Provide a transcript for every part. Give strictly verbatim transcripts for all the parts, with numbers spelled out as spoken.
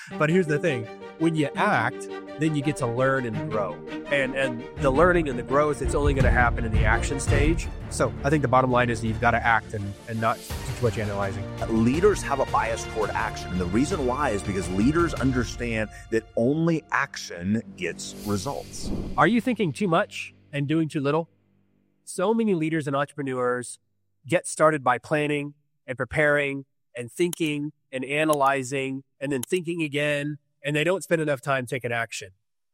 But here's the thing. When you act, then you get to learn and grow. And and the learning and the growth, it's only going to happen in the action stage. So I think the bottom line is you've got to act and, and not do too much analyzing. Leaders have a bias toward action. And the reason why is because leaders understand that only action gets results. Are you thinking too much and doing too little? So many leaders and entrepreneurs get started by planning and preparing and thinking and analyzing and then thinking again, and they don't spend enough time taking action.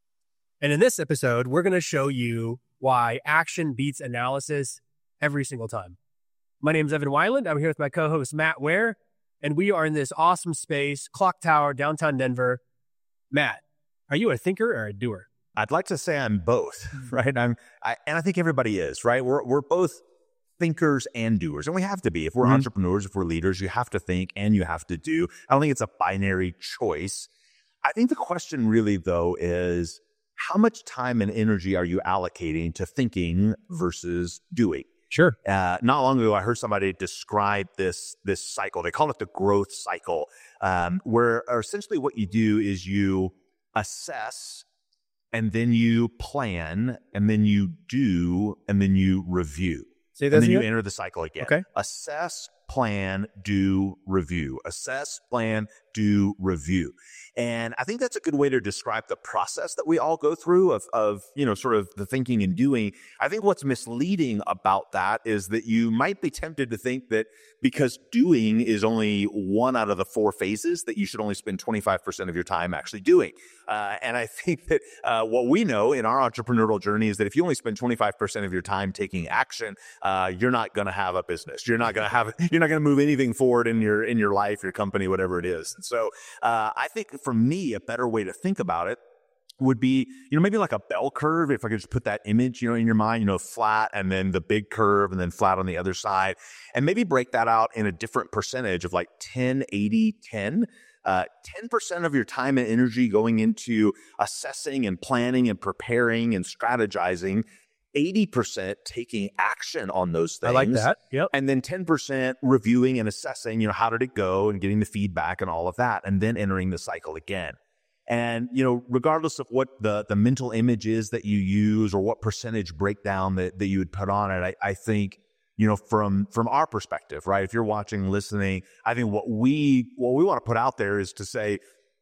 And in this episode, we're going to show you why action beats analysis every single time. My name is Evan Weiland. I'm here with my co-host, Matt Ware, and we are in this awesome space, Clock Tower, downtown Denver. Matt, are you a thinker or a doer? I'd like to say I'm both, right? I'm, I, and I think everybody is, right? We're we're both thinkers and doers, and we have to be. If we're mm-hmm. entrepreneurs, if we're leaders, you have to think and you have to do. I don't think it's a binary choice. I think the question really, though, is how much time and energy are you allocating to thinking versus doing? Sure. Uh, not long ago, I heard somebody describe this this cycle. They call it the growth cycle, um, where essentially what you do is you assess, and then you plan, and then you do, and then you review. Say that and then again? you enter the cycle again. Okay. Assess, plan, do, review. Assess, plan, do, review. And I think that's a good way to describe the process that we all go through of, of, you know, sort of the thinking and doing. I think what's misleading about that is that you might be tempted to think that because doing is only one out of the four phases, that you should only spend twenty-five percent of your time actually doing. Uh, and I think that uh, what we know in our entrepreneurial journey is that if you only spend twenty-five percent of your time taking action, uh, you're not going to have a business. You're not going to have, you're not going to move anything forward in your, in your life, your company, whatever it is. And so uh, I think for me, a better way to think about it would be, you know, maybe like a bell curve. If I could just put that image, you know, in your mind, you know, flat and then the big curve and then flat on the other side, and maybe break that out in a different percentage of like ten, eighty, ten. Uh, ten percent of your time and energy going into assessing and planning and preparing and strategizing, eighty percent taking action on those things. I like that. Yep. And then ten percent reviewing and assessing, you know, how did it go and getting the feedback and all of that, and then entering the cycle again. And, you know, regardless of what the, the mental image is that you use or what percentage breakdown that, that you would put on it, I, I think, you know, from, from our perspective, right? If you're watching, listening, I think what we, what we want to put out there is to say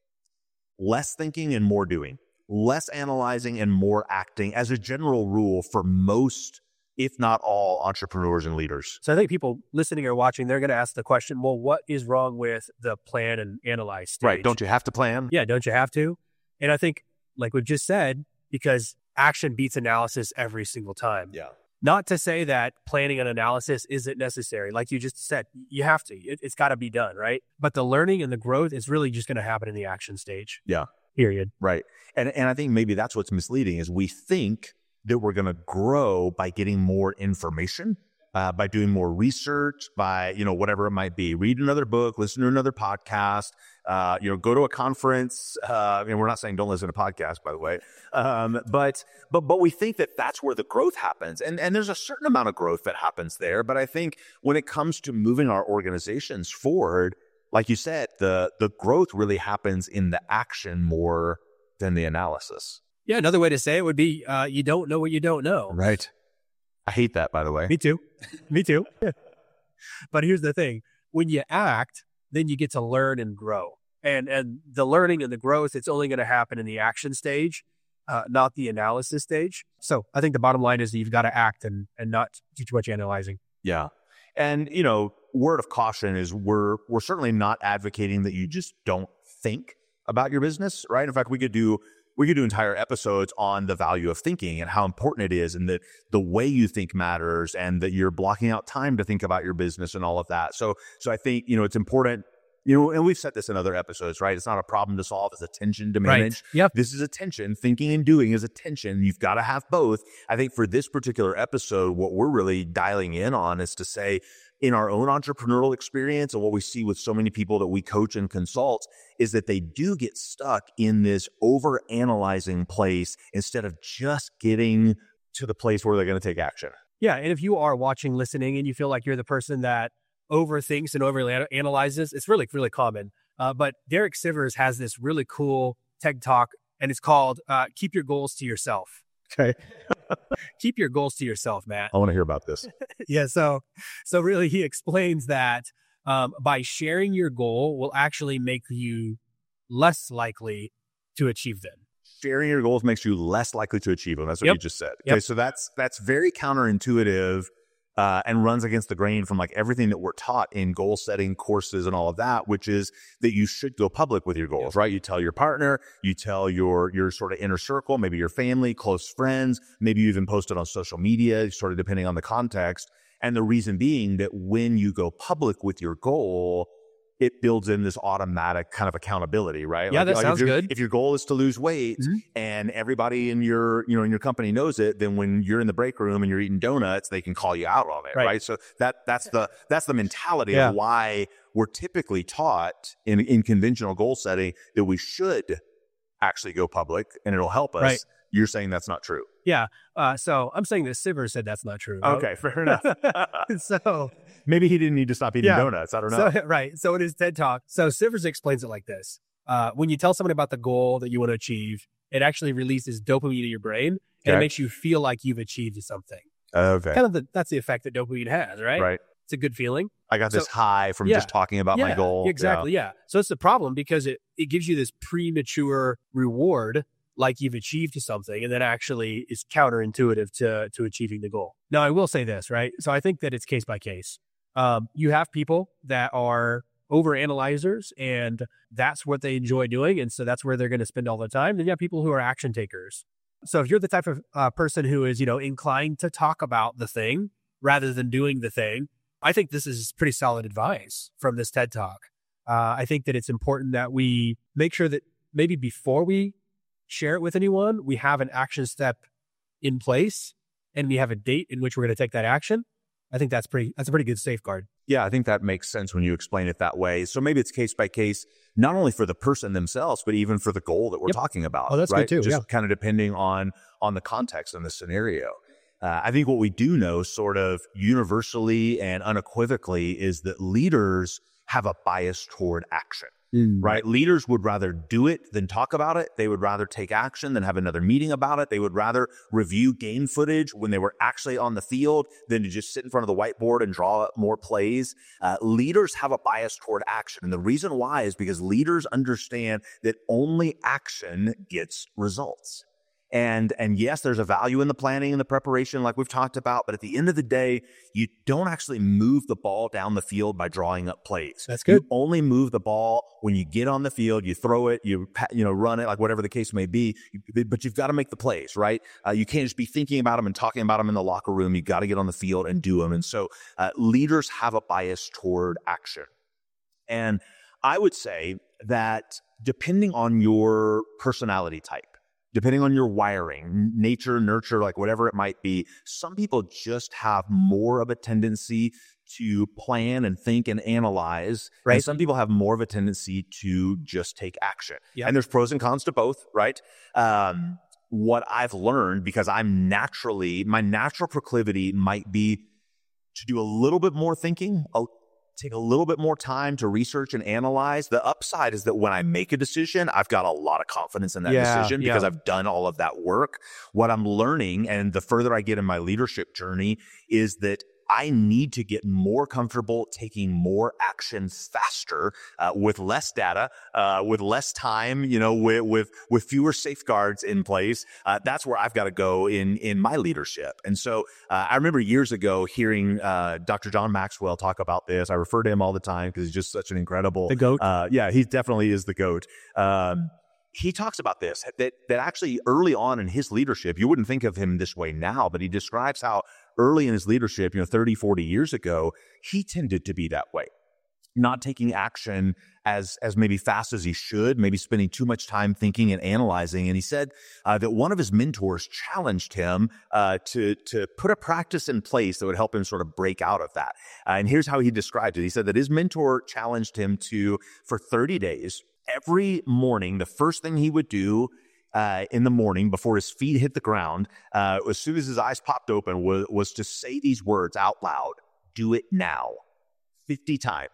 less thinking and more doing, less analyzing and more acting as a general rule for most, if not all, entrepreneurs and leaders. So I think people listening or watching, they're going to ask the question, well, what is wrong with the plan and analyze stage? Right. Don't you have to plan? Yeah. Don't you have to? And I think, like we've just said, because action beats analysis every single time. Yeah. Not to say that planning and analysis isn't necessary. Like you just said, you have to. It, it's got to be done, right? But the learning and the growth is really just going to happen in the action stage. Yeah. Period. Right. And and I think maybe that's what's misleading is we think that we're going to grow by getting more information, uh, by doing more research, by, you know, whatever it might be. Read another book, listen to another podcast, uh, you know, go to a conference. Uh, and we're not saying don't listen to podcasts, by the way. Um, but, but, but we think that that's where the growth happens. And, and there's a certain amount of growth that happens there. But I think when it comes to moving our organizations forward, like you said, the, the growth really happens in the action more than the analysis. Yeah, another way to say it would be uh, you don't know what you don't know. Right. I hate that, by the way. Me too. Me too. But here's the thing. When you act, then you get to learn and grow. And and the learning and the growth, it's only going to happen in the action stage, uh, not the analysis stage. So I think the bottom line is that you've got to act and, and not do too much analyzing. Yeah. And, you know, word of caution is we're we're certainly not advocating that you just don't think about your business, right? In fact, we could do We could do entire episodes on the value of thinking and how important it is and that the way you think matters and that you're blocking out time to think about your business and all of that. So, so I think, you know, it's important, you know, and we've said this in other episodes, right? It's not a problem to solve. It's a tension to manage. Right. Yep. This is a tension. Thinking and doing is a tension. You've got to have both. I think for this particular episode, what we're really dialing in on is to say, in our own entrepreneurial experience and what we see with so many people that we coach and consult is that they do get stuck in this over analyzing place instead of just getting to the place where they're going to take action. Yeah. And if you are watching, listening, and you feel like you're the person that overthinks and over analyzes, it's really, really common. Uh, but Derek Sivers has this really cool TED Talk, and it's called uh, Keep Your Goals to Yourself. Okay. Keep your goals to yourself, Matt. I want to hear about this. yeah. So, so really he explains that um, by sharing your goal will actually make you less likely to achieve them. Sharing your goals makes you less likely to achieve them. That's what Yep. you just said. Okay. Yep. So that's, that's very counterintuitive. Uh, and runs against the grain from like everything that we're taught in goal setting courses and all of that, which is that you should go public with your goals, right? You tell your partner, you tell your, your sort of inner circle, maybe your family, close friends, maybe you even post it on social media, sort of depending on the context. And the reason being that when you go public with your goal, it builds in this automatic kind of accountability, right? Yeah, like, that like sounds if good. If your goal is to lose weight mm-hmm. and everybody in your, you know, in your company knows it, then when you're in the break room and you're eating donuts, they can call you out on it, right? Right. So that that's the that's the mentality Yeah. of why we're typically taught in in conventional goal setting that we should actually go public and it'll help us. Right. You're saying that's not true. Yeah. Uh, so I'm saying that Sivers said that's not true. right? Okay, fair enough. so Maybe he didn't need to stop eating Yeah. donuts. I don't know. So, right. So in his TED Talk, so Sivers explains it like this. Uh, when you tell someone about the goal that you want to achieve, it actually releases dopamine in your brain and Okay. it makes you feel like you've achieved something. Okay. Kind of the, that's the effect that dopamine has, right? Right. It's a good feeling. I got this So- high from Yeah. just talking about my Yeah, goal. Exactly. Yeah. So it's a problem because it, it gives you this premature reward like you've achieved something, and then actually is counterintuitive to, to achieving the goal. Now, I will say this, right? So I think that it's case by case. Um, you have people that are overanalyzers and that's what they enjoy doing. And so that's where they're going to spend all the time. Then you have people who are action takers. So if you're the type of uh, person who is, you know, inclined to talk about the thing rather than doing the thing, I think this is pretty solid advice from this TED Talk. Uh, I think that it's important that we make sure that maybe before we share it with anyone, we have an action step in place and we have a date in which we're going to take that action. I think that's pretty, that's a pretty good safeguard. Yeah, I think that makes sense when you explain it that way. So maybe it's case by case, not only for the person themselves, but even for the goal that we're Yep. talking about. Oh, that's good right? too, Just yeah. kind of depending on on the context and the scenario. Uh, I think what we do know sort of universally and unequivocally is that leaders have a bias toward action. Right? Leaders would rather do it than talk about it. They would rather take action than have another meeting about it. They would rather review game footage when they were actually on the field than to just sit in front of the whiteboard and draw up more plays. Uh, leaders have a bias toward action. And the reason why is because leaders understand that only action gets results. And, and yes, there's a value in the planning and the preparation like we've talked about, but at the end of the day, you don't actually move the ball down the field by drawing up plays. That's good. You only move the ball when you get on the field, you throw it, you, you know, run it, like whatever the case may be, but you've got to make the plays, right? Uh, you can't just be thinking about them and talking about them in the locker room. You got to get on the field and do them. And so, uh, leaders have a bias toward action. And I would say that depending on your personality type, depending on your wiring, nature, nurture, like whatever it might be, some people just have more of a tendency to plan and think and analyze. Right. And some people have more of a tendency to just take action. Yep. And there's pros and cons to both, right? Um, what I've learned, because I'm naturally, my natural proclivity might be to do a little bit more thinking, a, take a little bit more time to research and analyze. The upside is that when I make a decision, I've got a lot of confidence in that Yeah, decision because yeah. I've done all of that work. What I'm learning, and the further I get in my leadership journey, is that I need to get more comfortable taking more action faster, uh, with less data, uh, with less time, you know, with, with, with fewer safeguards in place. Uh, that's where I've got to go in, in my leadership. And so, uh, I remember years ago hearing, uh, Doctor John Maxwell talk about this. I refer to him all the time because he's just such an incredible, The GOAT. Uh, yeah, he definitely is the GOAT. Um, he talks about this, that, that actually early on in his leadership, you wouldn't think of him this way now, but he describes how early in his leadership, you know, thirty, forty years ago, he tended to be that way. Not taking action as, as maybe fast as he should, maybe spending too much time thinking and analyzing. And he said uh, that one of his mentors challenged him uh, to, to put a practice in place that would help him sort of break out of that. Uh, and here's how he described it. He said that his mentor challenged him to, for thirty days, every morning, the first thing he would do Uh, in the morning before his feet hit the ground, uh, as soon as his eyes popped open, was, was to say these words out loud, "Do it now," fifty times.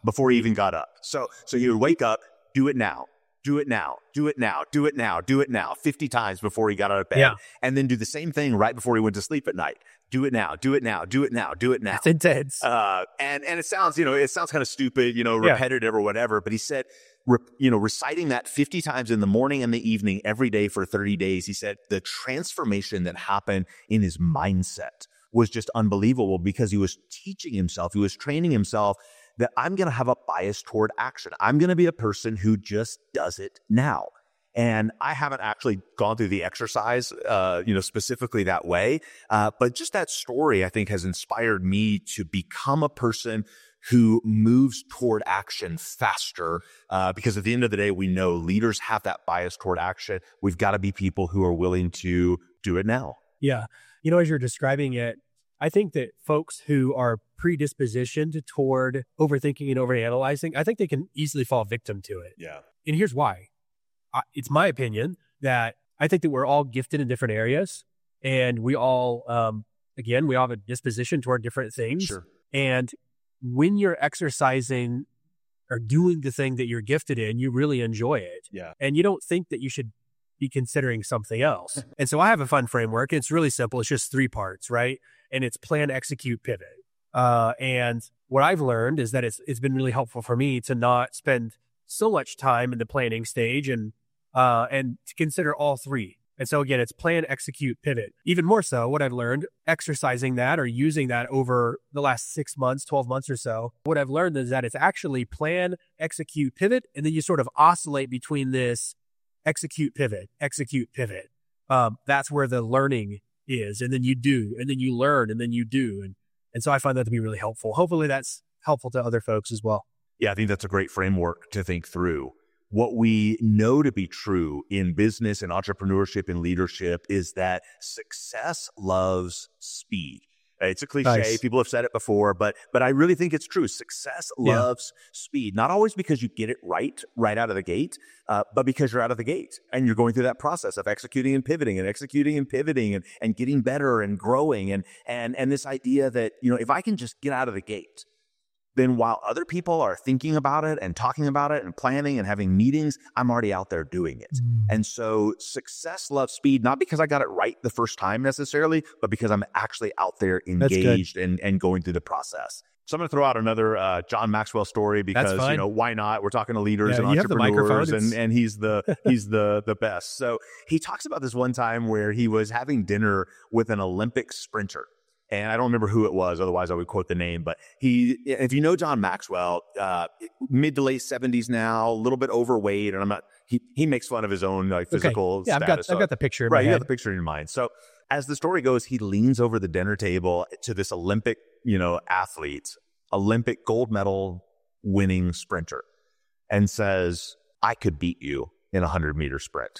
before he even got up. So, so he would wake up, do it now, do it now, do it now, do it now, do it now, fifty times before he got out of bed. Yeah. And then do the same thing right before he went to sleep at night. Do it now, do it now, do it now, do it now. It's intense. Uh, and, and it sounds, you know, it sounds kind of stupid, you know, Yeah. repetitive or whatever, but he said, re, you know, reciting that fifty times in the morning and the evening every day for thirty days, he said the transformation that happened in his mindset was just unbelievable because he was teaching himself, he was training himself that I'm going to have a bias toward action. I'm going to be a person who just does it now. And I haven't actually gone through the exercise, uh, you know, specifically that way. Uh, but just that story, I think, has inspired me to become a person who moves toward action faster. Uh, because at the end of the day, we know leaders have that bias toward action. We've got to be people who are willing to do it now. Yeah. You know, as you're describing it, I think that folks who are predispositioned toward overthinking and overanalyzing, I think they can easily fall victim to it. Yeah. And here's why. I, it's my opinion that I think that we're all gifted in different areas, and we all, um, again, we all have a disposition toward different things. Sure. And when you're exercising or doing the thing that you're gifted in, you really enjoy it. Yeah. And you don't think that you should be considering something else. And so I have a fun framework. It's really simple. It's just three parts, right? And it's plan, execute, pivot. Uh, and what I've learned is that it's it's been really helpful for me to not spend so much time in the planning stage and uh, and to consider all three. And so again, it's plan, execute, pivot. Even more so, what I've learned, exercising that or using that over the last six months, twelve months or so, what I've learned is that it's actually plan, execute, pivot, and then you sort of oscillate between this execute, pivot, execute, pivot. Um, that's where the learning is. And then you do, and then you learn, and then you do. And, and so I find that to be really helpful. Hopefully that's helpful to other folks as well. Yeah, I think that's a great framework to think through. What we know to be true in business and entrepreneurship and leadership is that success loves speed. It's a cliche. Nice. People have said it before, but but I really think it's true. Success Yeah. loves speed. Not always because you get it right, right out of the gate, uh, but because you're out of the gate and you're going through that process of executing and pivoting and executing and pivoting and, and getting better and growing. And, and, and this idea that, you know, if I can just get out of the gate, then while other people are thinking about it and talking about it and planning and having meetings, I'm already out there doing it. Mm. And so success loves speed, not because I got it right the first time necessarily, but because I'm actually out there That's good. engaged and, and going through the process. So I'm going to throw out another uh, John Maxwell story because, fine. you know, why not? We're talking to leaders Yeah, and you have the entrepreneurs microphone. and, It's- and he's the he's the the best. So he talks about this one time where he was having dinner with an Olympic sprinter. And I don't remember who it was. Otherwise, I would quote the name. But he, if you know John Maxwell, uh, mid to late seventies now, a little bit overweight. And I'm not, he, he makes fun of his own like physical Okay. Yeah, I've got, status. I've got the picture in Right, my you got head. the picture in your mind. So as the story goes, he leans over the dinner table to this Olympic, you know, athlete, Olympic gold medal winning sprinter, and says, "I could beat you in a hundred meter sprint."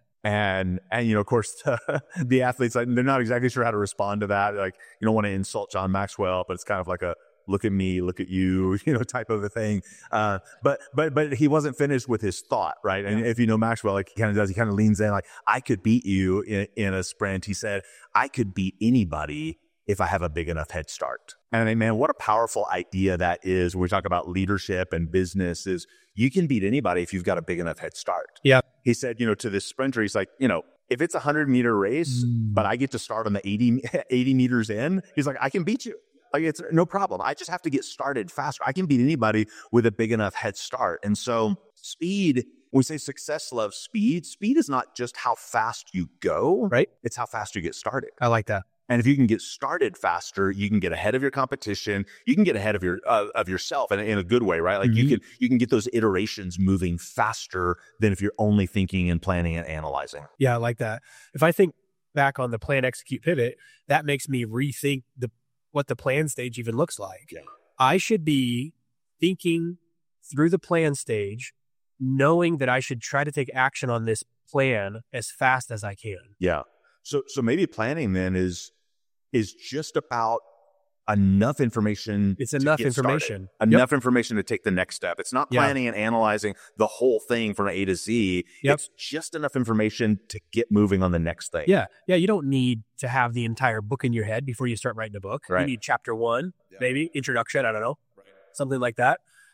And, and, you know, of course, the athletes, like, they're not exactly sure how to respond to that. Like, you don't want to insult John Maxwell, but it's kind of like a look at me, look at you, you know, type of a thing. Uh, but, but, but he wasn't finished with his thought, right? And Yeah. if you know Maxwell, like he kind of does, he kind of leans in like, I could beat you in, in a sprint. He said, I could beat anybody if I have a big enough head start. And I mean, man, what a powerful idea that is. When we talk about leadership and business, is you can beat anybody if you've got a big enough head start. Yeah. He said, you know, to this sprinter, he's like, you know, if it's a hundred meter race, Mm. but I get to start on the eighty, eighty meters in, he's like, I can beat you. Like, it's no problem. I just have to get started faster. I can beat anybody with a big enough head start. And so speed, when we say success loves speed, speed is not just how fast you go, Right. It's how fast you get started. I like that. And if you can get started faster, you can get ahead of your competition. You can get ahead of your uh, of yourself in, in a good way, right? Like you Mhm. can you can get those iterations moving faster than if you're only thinking and planning and analyzing. Yeah, I like that. If I think back on the plan, execute, pivot, that makes me rethink the what the plan stage even looks like. Yeah. I should be thinking through the plan stage, knowing that I should try to take action on this plan as fast as I can. Yeah. So so maybe planning then is is just about enough information. It's to enough get started. information. Enough information to take the next step. It's not Yeah. planning and analyzing the whole thing from A to Z. Yep. It's just enough information to get moving on the next thing. Yeah. Yeah. You don't need to have the entire book in your head before you start writing a book. Right. You need chapter one, Yeah. maybe introduction. I don't know. Something like that.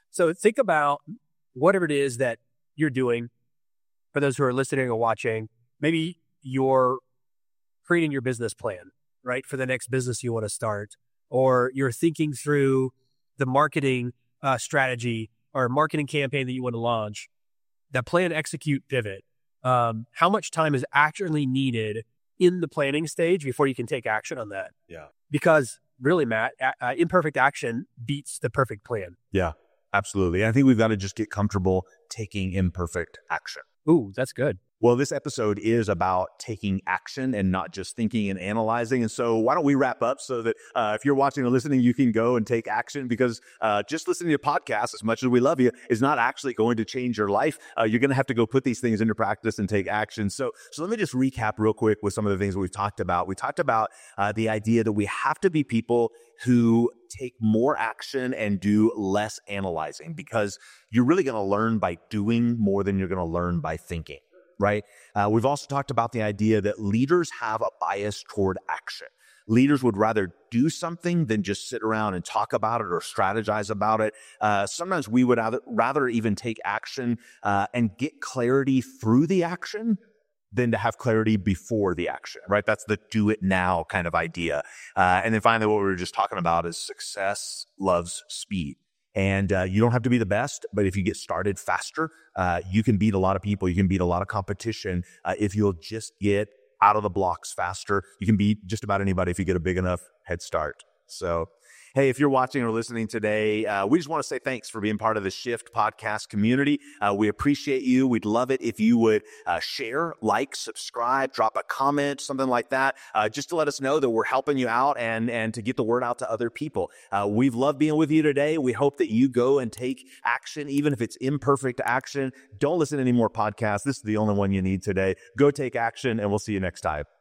So think about whatever it is that you're doing. For those who are listening or watching, maybe you're creating your business plan, right, for the next business you want to start, or you're thinking through the marketing uh, strategy or marketing campaign that you want to launch. That plan, execute, pivot. Um, how much time is actually needed in the planning stage before you can take action on that? Yeah. Because really, Matt, uh, imperfect action beats the perfect plan. Yeah, absolutely. I think we've got to just get comfortable taking imperfect action. Ooh, that's good. Well, this episode is about taking action and not just thinking and analyzing. And so why don't we wrap up so that uh, if you're watching or listening, you can go and take action, because uh, just listening to a podcast, as much as we love you, is not actually going to change your life. Uh, you're going to have to go put these things into practice and take action. So, so let me just recap real quick with some of the things we've talked about. We talked about uh, the idea that we have to be people who take more action and do less analyzing, because you're really going to learn by doing more than you're going to learn by thinking. Right? Uh, we've also talked about the idea that leaders have a bias toward action. Leaders would rather do something than just sit around and talk about it or strategize about it. Uh, sometimes we would rather, rather even take action uh, and get clarity through the action than to have clarity before the action, right? That's the do it now kind of idea. Uh, and then finally, what we were just talking about is success loves speed. And uh, you don't have to be the best, but if you get started faster, uh, you can beat a lot of people. You can beat a lot of competition uh, if you'll just get out of the blocks faster. You can beat just about anybody if you get a big enough head start. So, hey, if you're watching or listening today, uh, we just want to say thanks for being part of the Shift podcast community. Uh, we appreciate you. We'd love it if you would uh, share, like, subscribe, drop a comment, something like that, uh, just to let us know that we're helping you out and, and to get the word out to other people. Uh, we've loved being with you today. We hope that you go and take action, even if it's imperfect action. Don't listen to any more podcasts. This is the only one you need today. Go take action, and we'll see you next time.